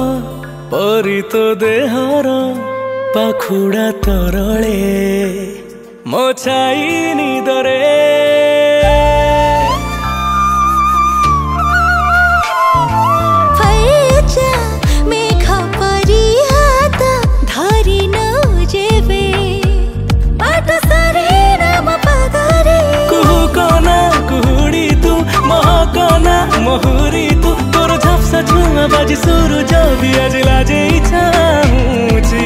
परी तो देहर पाखुड़ा तरले मो छाई निदरे महुरी तू तोर झपसा छुआ बाजी सुरु जबी आज लाजे छाऊची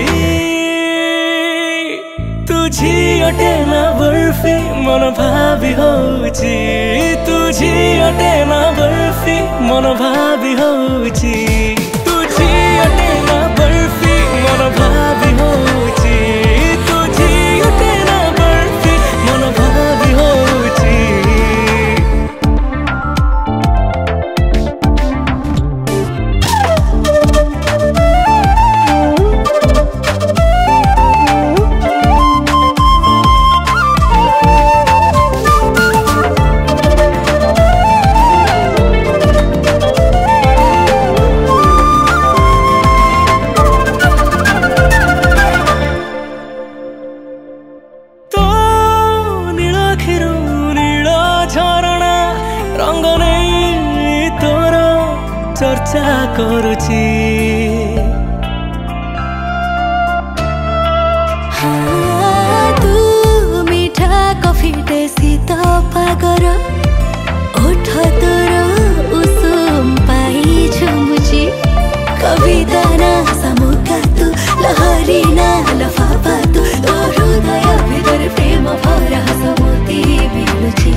तुझी अटे ना बर्फी मन भावी होची तुझी अटे ना बर्फी मन भावी होची तुझी अटे ना बर्फी मन भावी होची तुझी अटे ना बर्फी मन भावी होची चर्चा करुची तू मीठा कॉफी शीत पागर ओठ तोर उषुम पाई झुमुची कविता ना समुका तू लहरी ना लफाफा तू तोर हृदय भितर प्रेम भरा समुती मिलुची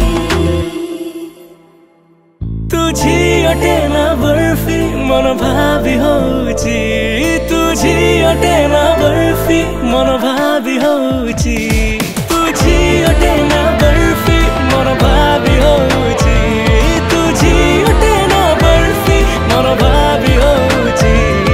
तुझी अटे ना बर्फी मन भावी होची तुझी अटे ना बर्फी मन भावी होची तुझी अटे ना बर्फी मन भावी होची तुझी अटे ना बर्फी मन भावी होची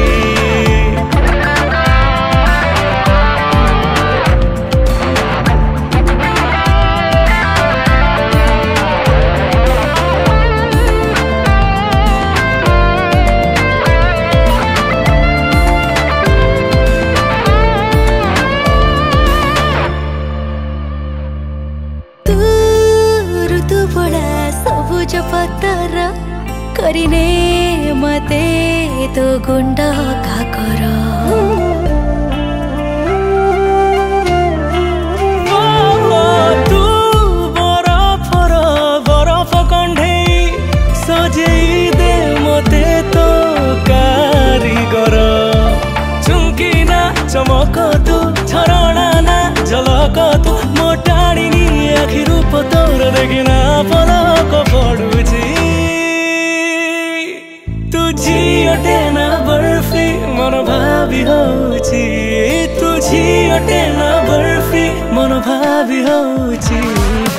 सबुज पत्तर करिने मते तो गुंड काकर तू बरफर बरफ कंढे सजेई दे मते तो कारीगर चुमकी ना चमक तू झरणा ना झलक तू मोटाणी आखि रूप तोर देखिना पलक पड़ुची तुझी अटे ना बर्फी मन भावी होची तुझी अटे ना बर्फी मन भावी होची।